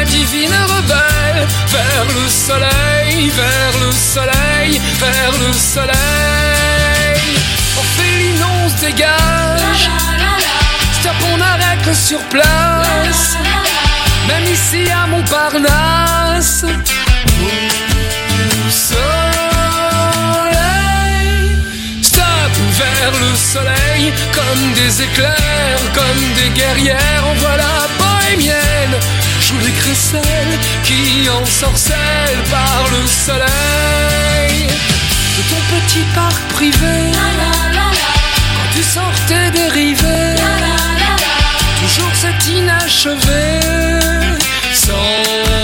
divine rebelle, vers le soleil, vers le soleil, vers le soleil. Orpheline, on se dégage, stop, on arrête sur place, même ici à Montparnasse. Au soleil, stop, vers le soleil, comme des éclairs, comme des guerrières, en voilà bohémienne. Joue les crécelles qui ensorcellent par le soleil. De ton petit parc privé, quand tu sortais dérivé, toujours cet inachevé, sans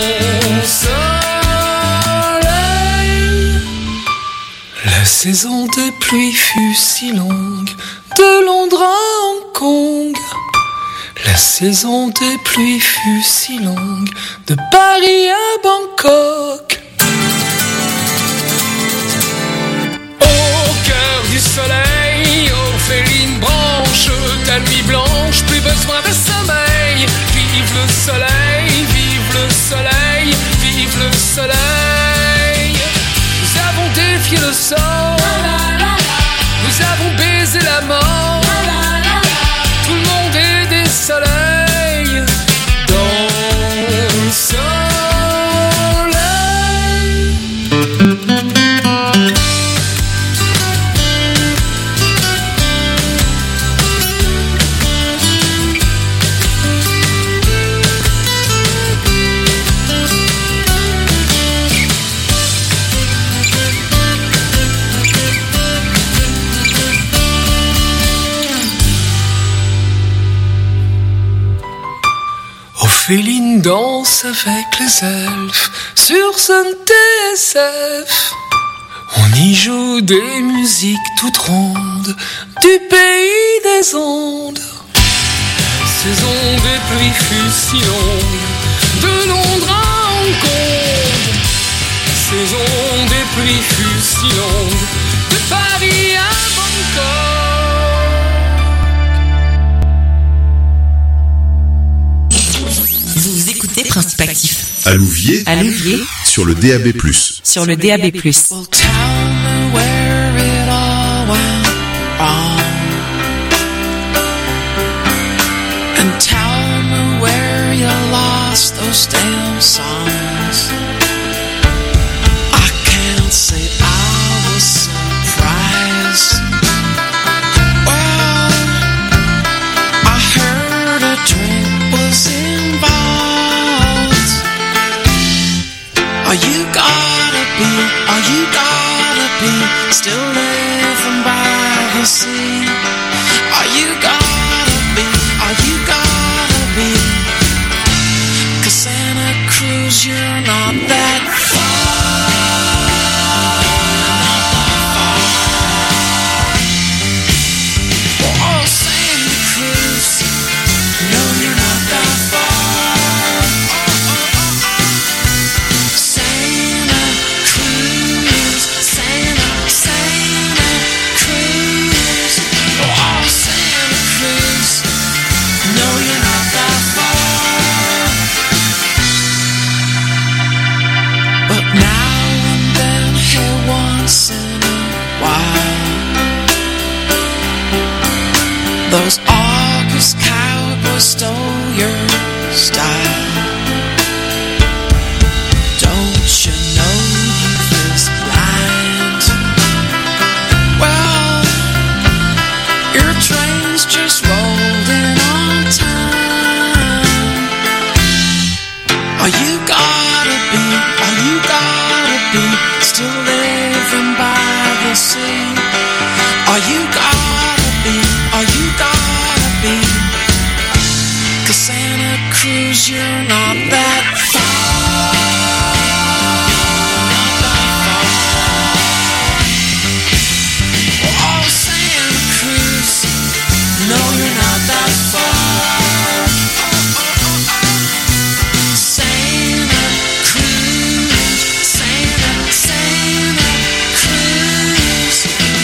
soleil. La saison des pluies fut si longue, de Londres à Hong Kong. La saison des pluies fut si longue, de Paris à Bangkok. Au cœur du soleil, Orpheline, branche ta nuit blanche, plus besoin de sommeil. Vive le soleil, vive le soleil, vive le soleil. Nous avons défié le sort, nous avons baisé la mort. Tout le monde est des soleils dans le soleil. Ophéline danse avec les elfes sur son TSF. On y joue des musiques toutes rondes du pays des ondes. La saison des pluies fut si longue, de Londres à Hong Kong. La saison des pluies fut si longue, de Paris à Bangkok. Vous écoutez Principe Actif. À Louviers, sur le DAB+. Sur le DAB+. Well, tell me where it all went wrong, and tell me where you lost those damn songs. I can't say I was surprised. Well, I heard a drink was involved. Are you gotta be still living by the sea? Are you gotta be 'cause Santa Cruz, you're not that far. Oh, Santa Cruz, no, you're not that far. Santa Cruz, Santa Cruz. Oh, Santa Cruz, no, you're not that far. But now and then, hey, once in a while, those August cowboys stole your style. Don't you know youth is blind? Well, your train's just rolled in on time. Are you gotta be still living by the sea? Are you gotta be 'cause Santa Cruz, you're not that far. Oh, Santa Cruz, no, you're not that far. Santa Cruz, Santa Cruz.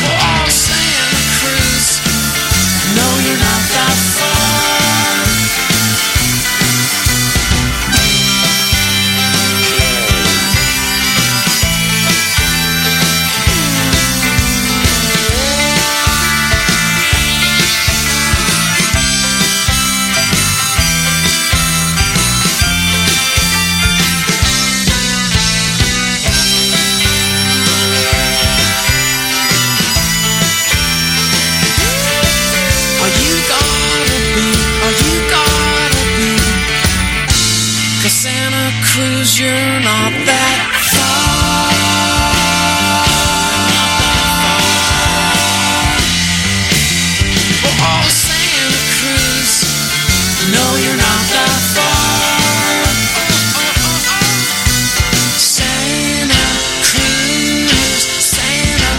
Cruz, you're not that far. Oh, Santa Cruz, no, you're not that far. Santa Cruz, Santa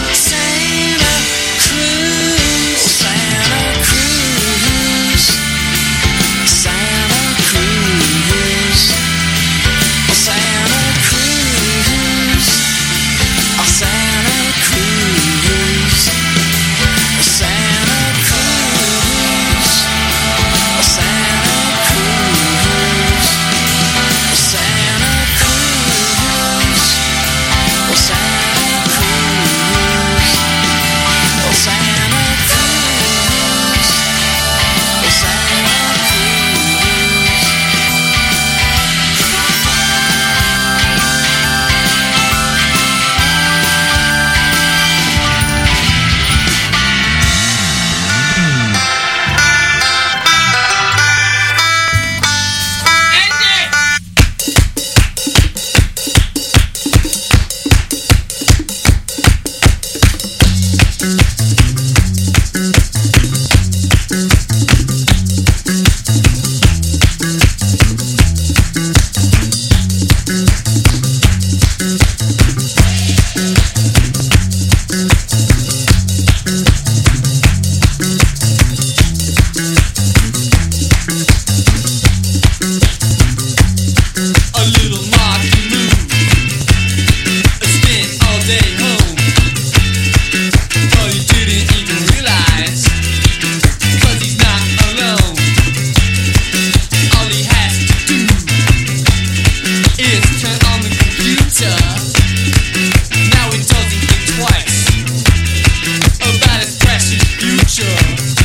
Cruz, Santa Cruz, Santa Cruz, Santa Cruz, Santa Cruz, Santa Cruz, Santa Cruz, Santa Cruz, Santa Cruz, Santa Cruz, Santa a little monkey move, spent all day home. Oh, you didn't even realize, 'cause he's not alone. All he has to do is turn on the computer. Now he doesn't think twice about his precious future.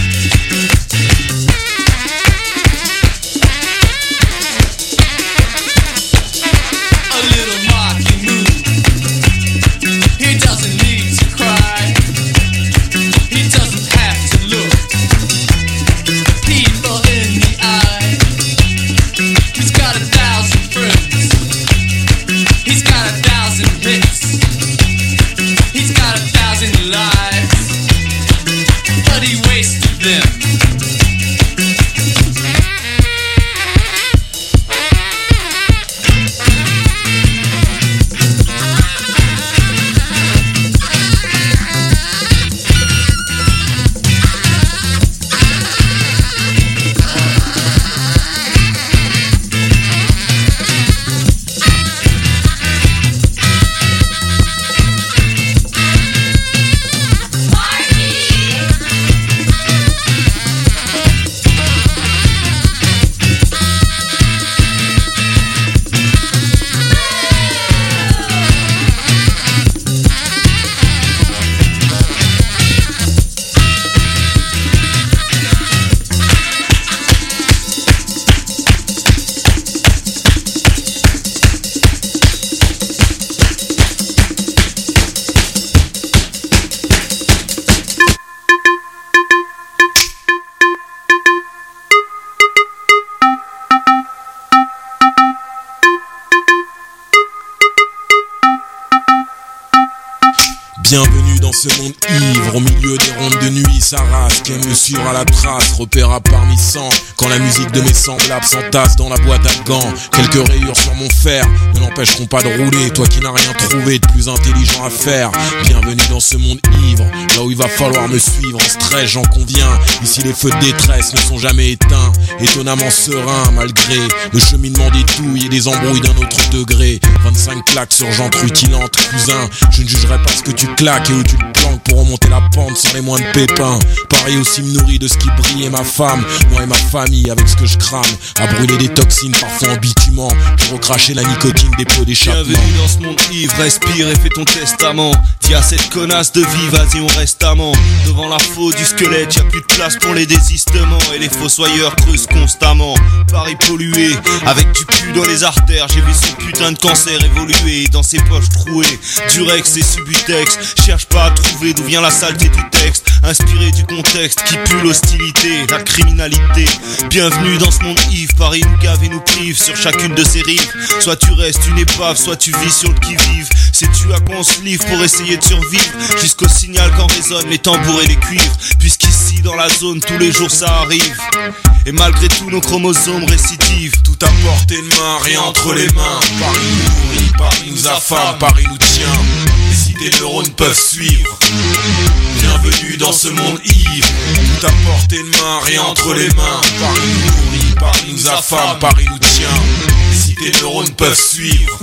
A little monkey move. He doesn't need to cry. He doesn't have to look people in the eye. He's got 1,000 friends. He's got 1,000 hits. He's got 1,000 lives, but he wasted them. Bienvenue dans ce monde ivre, au milieu des rondes de nuit, sa race qui aime me suivre à la trace, repéra parmi 100, quand la musique de mes semblables s'entasse dans la boîte à gants. Quelques rayures sur mon fer ne l'empêcheront pas de rouler, toi qui n'as rien trouvé de plus intelligent à faire. Bienvenue dans ce monde ivre, là où il va falloir me suivre en stress, j'en conviens. Ici les feux de détresse ne sont jamais éteints, étonnamment serein malgré le cheminement des douilles et des embrouilles d'un autre degré. 25 claques sur jante rutilante, cousin, je ne jugerai pas ce que tu claques et où tu le planques pour remonter la pente sans les moindres pépins. Paris aussi me nourrit de ce qui brille et ma femme, moi et ma famille avec ce que je crame, à brûler des toxines parfois en bitumant pour recracher la nicotine des pots d'échappement. Bienvenue dans ce monde ivre, respire et fais ton testament. Dis à cette connasse de vie, vas-y on reste amant. Devant la faute du squelette, y'a plus de place pour les désistements, et les fossoyeurs creusent constamment. Paris pollué, avec du pu dans les artères, j'ai vu ce putain de cancer évoluer dans ses poches trouées. Durex et Subutex, cherche pas à trouver trouver d'où vient la saleté du texte, inspiré du contexte qui pue l'hostilité, la criminalité. Bienvenue dans ce monde ivre, Paris nous gave et nous prive sur chacune de ses rives. Soit tu restes une épave, soit tu vis sur le qui-vive. Sais-tu à quoi on se livre pour essayer de survivre, jusqu'au signal quand résonnent les tambours et les cuivres. Puisqu'ici dans la zone tous les jours ça arrive, et malgré tout nos chromosomes récidivent. Tout à portée de main, rien entre les mains. Paris nous nourrit, Paris nous affame, Paris nous tient. Et si tes neurones peuvent suivre, bienvenue dans ce monde ivre. Tout à portée de main, rien entre les mains. Paris nous nourrit, Paris nous affame, Paris nous tient. Et si tes neurones peuvent suivre,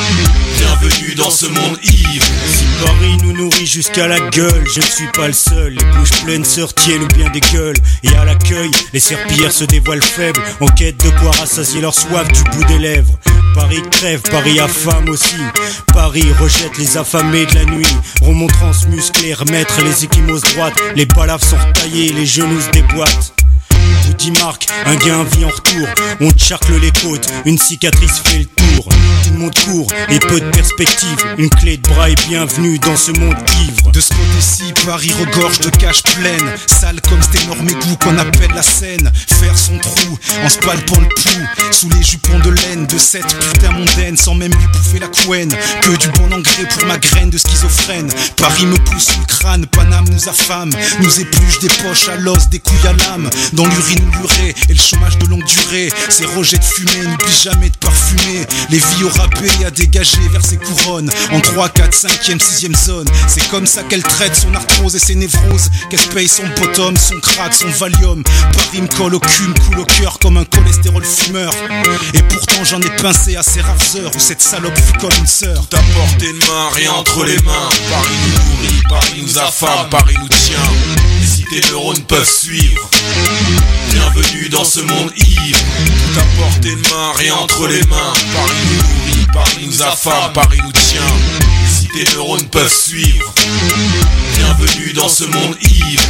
bienvenue dans ce monde ivre. Si Paris nous nourrit jusqu'à la gueule, je ne suis pas le seul. Les bouches pleines se retiennent ou bien des gueules. Et à l'accueil, les serpillères se dévoilent faibles, en quête de quoi rassasier leur soif du bout des lèvres. Paris crève, Paris affame aussi. Paris rejette les affamés de la nuit. Remontrance musclée, remettre les échymoses droites. Les palaves sont retaillées, les genoux se déboîtent. Bout d'Imarque, un gain vit en retour. On te charcle les côtes, une cicatrice fait le tour. Tout le monde court et peu de perspective. Une clé de bras et bienvenue dans ce monde ivre. De ce côté-ci, Paris regorge de caches pleines, sale comme cet énorme égout qu'on appelle la Seine. Faire son trou en se palpant le pouls sous les jupons de laine de cette putain mondaine, sans même lui bouffer la couenne. Que du bon engrais pour ma graine de schizophrène. Paris me pousse sous le crâne, Paname nous affame, nous épluche des poches à l'os, des couilles à l'âme. Dans l'urine ou l'urée et le chômage de longue durée, ces rejets de fumée, n'oublie jamais de parfumer les vies au râpé à dégager vers ses couronnes. En 3, 4, 5e, 6e zone, c'est comme ça qu'elle traite son arthrose et ses névroses, qu'elle se paye son bottom, son crack, son valium. Paris me colle au cul, me coule au cœur comme un cholestérol fumeur. Et pourtant j'en ai pincé à ces rares heures où cette salope fut comme une sœur. Tout à portée de main, rien entre les mains. Paris nous nourrit, Paris nous affame, Paris nous tient. Et si tes neurones peuvent suivre, bienvenue dans ce monde ivre. Tout à portée de main, rien entre les mains. Paris nous nourrit, Paris nous affame, Paris nous tient. Et si tes neurones peuvent suivre, bienvenue dans ce monde ivre.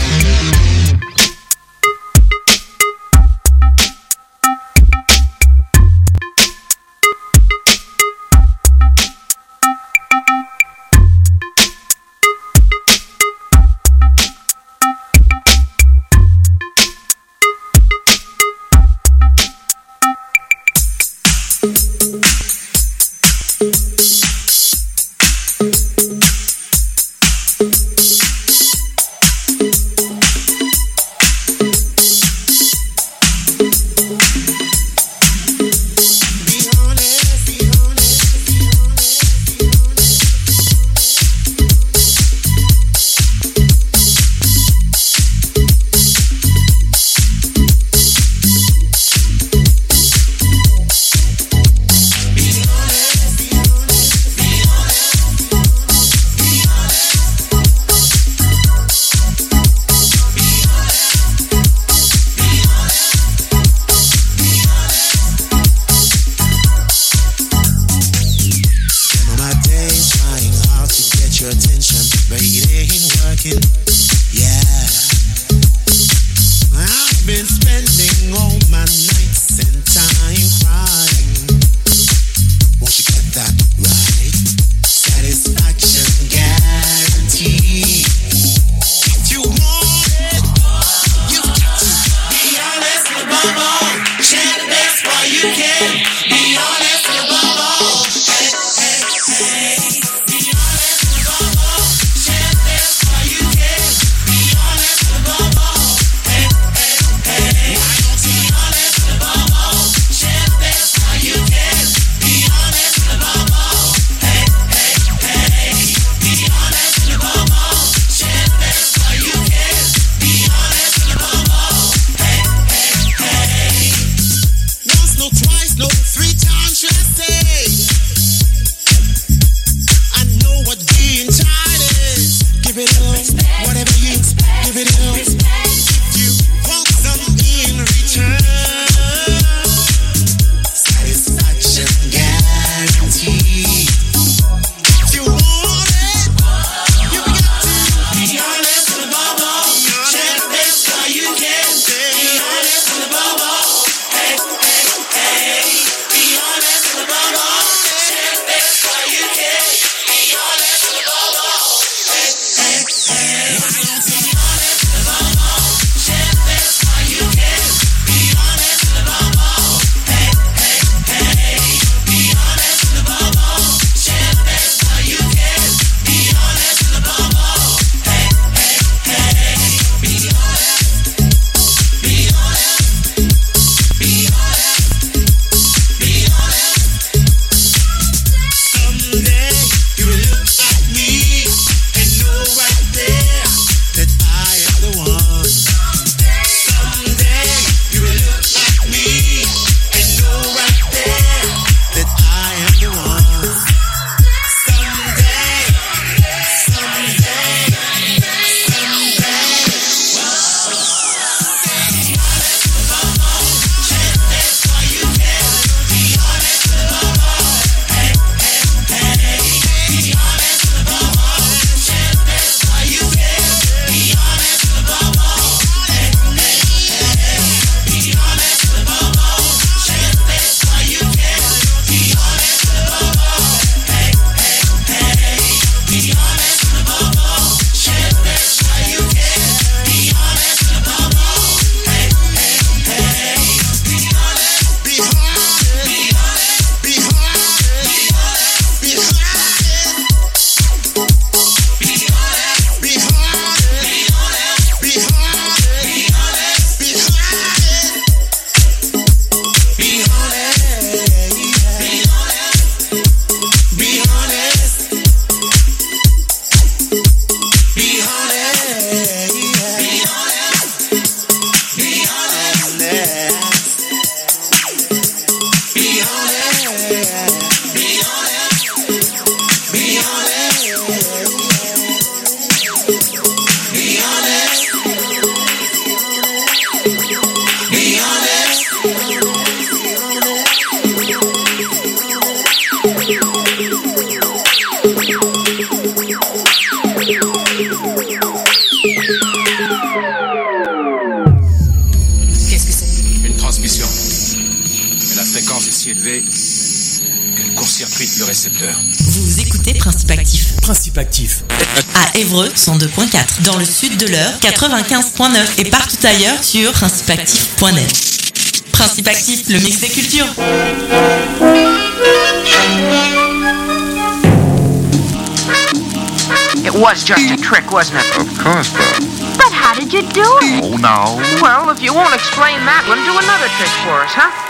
Qu'est-ce que c'est? Une transmission. Et la fréquence est si élevée qu'elle court-circuite le récepteur. Vous écoutez Principe Actif. Principe Actif. À Évreux, 102.4. Dans le sud de l'Eure, 95.9. Et partout ailleurs sur principeactif.net. Principe Actif, le mix des cultures. It was just a trick, wasn't it? Of course, Bob. But how did you do it? Oh, no. Well, if you won't explain that one, do another trick for us, huh?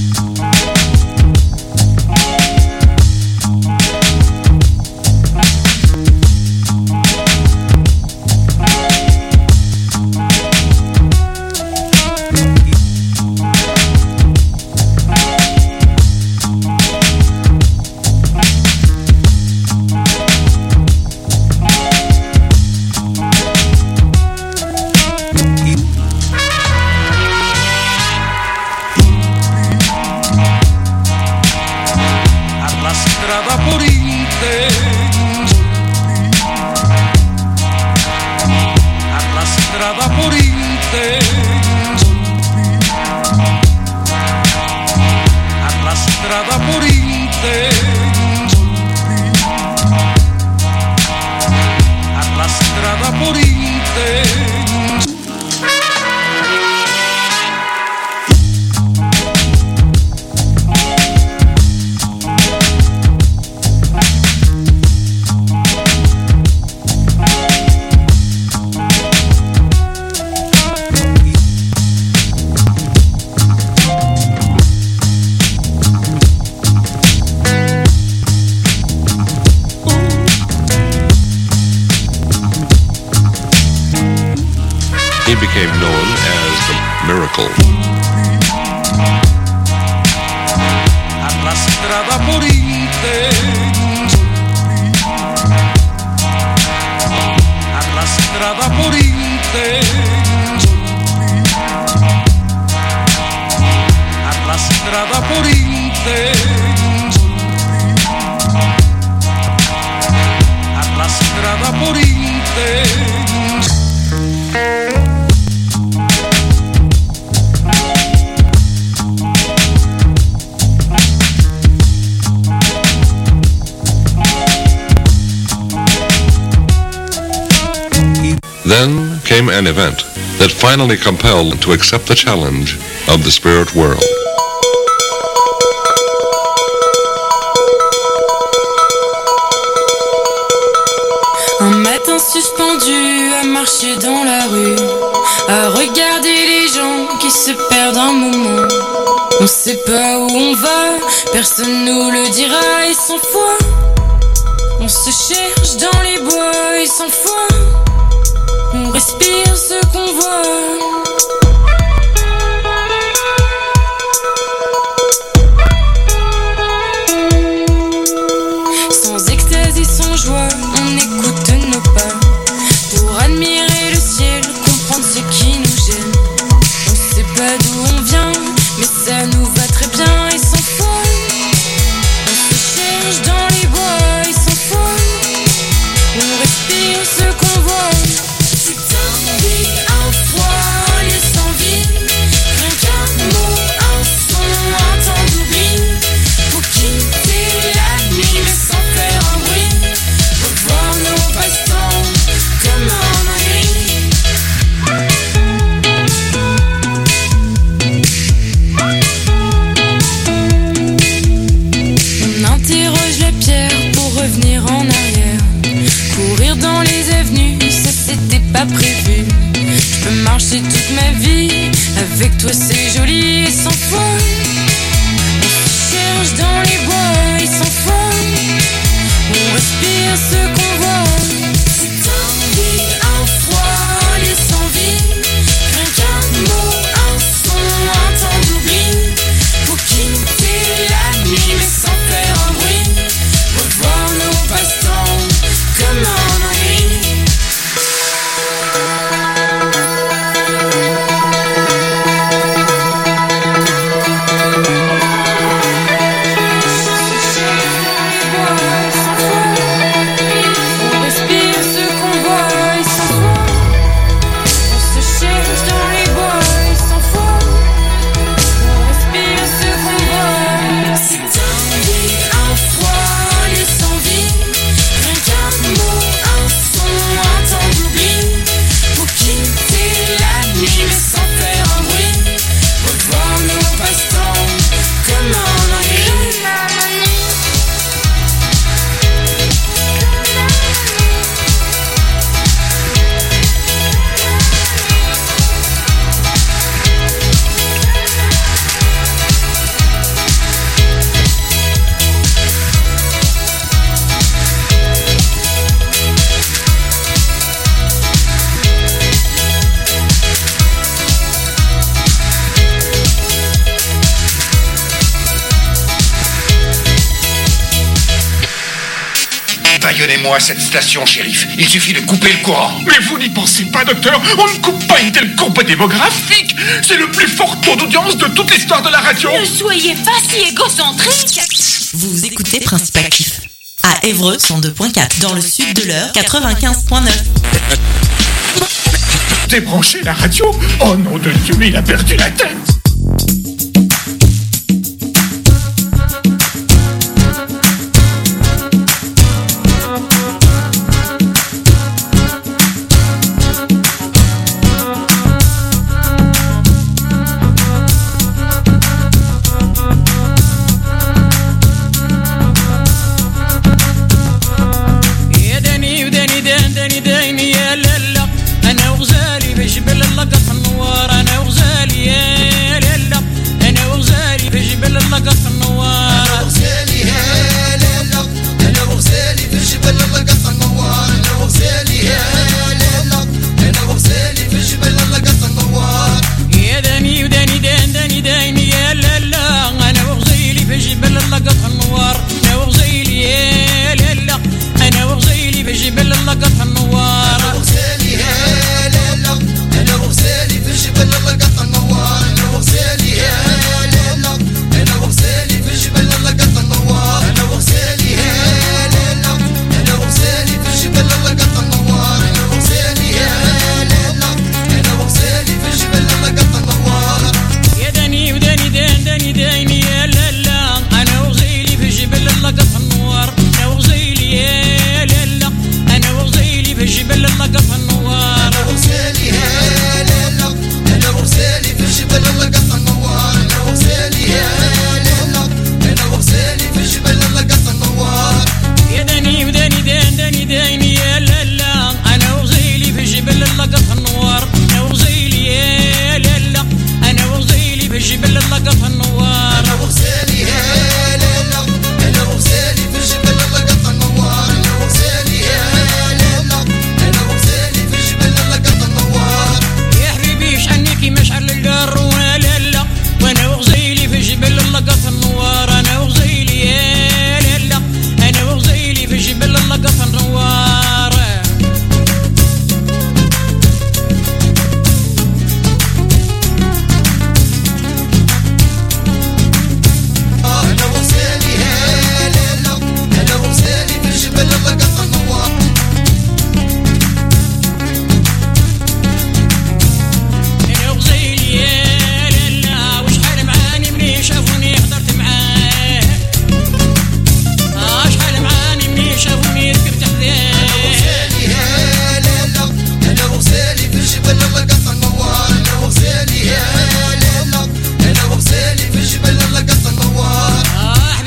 Then came an event that finally compelled to accept the challenge of the spirit world. Un matin suspendu à marcher dans la rue, à regarder les gens qui se perdent un moment. On sait pas où on va, personne nous le dira et sans foi. On se cherche dans les bois et sans foi. On respire ce qu'on voit. Sans extase et sans joie, on écoute nos pas. Pour admirer le ciel, comprendre ce qui nous gêne. On sait pas d'où on vient, mais ça nous va très bien et sans foi. On se cherche dans les bois et sans foi. On respire ce qu'on voit. Un froid, un lieu sans vie, rien qu'un mot, un son, un temps d'oubli. Pour quitter la nuit mais sans faire un bruit. Revoir nos passe-temps comme un ennui. On interroge la pierre pour revenir en arrière. Courir dans les avenues, ça c'était pas prévu. Je peux marcher toute ma vie, avec toi c'est joli et sans foi. On se cherche dans les bois et sans foi. On respire ce qu'on voit. C'est un froid, un lieu sans vie. Rien qu'un mot, un son, un temps d'oubli. Pour quitter la nuit mais sans faire un bruit. Revoir nos passe-temps comme un ennui. Baïonnez-moi cette station, shérif. Il suffit de couper le courant. Mais vous n'y pensez pas, docteur. On ne coupe pas une telle courbe démographique. C'est le plus fort taux d'audience de toute l'histoire de la radio. Ne soyez pas si égocentrique. Vous écoutez Principe Actif. À Évreux, 102.4. Dans le sud de l'Eure, 95.9. Débranchez la radio. Oh nom de Dieu, il a perdu la tête.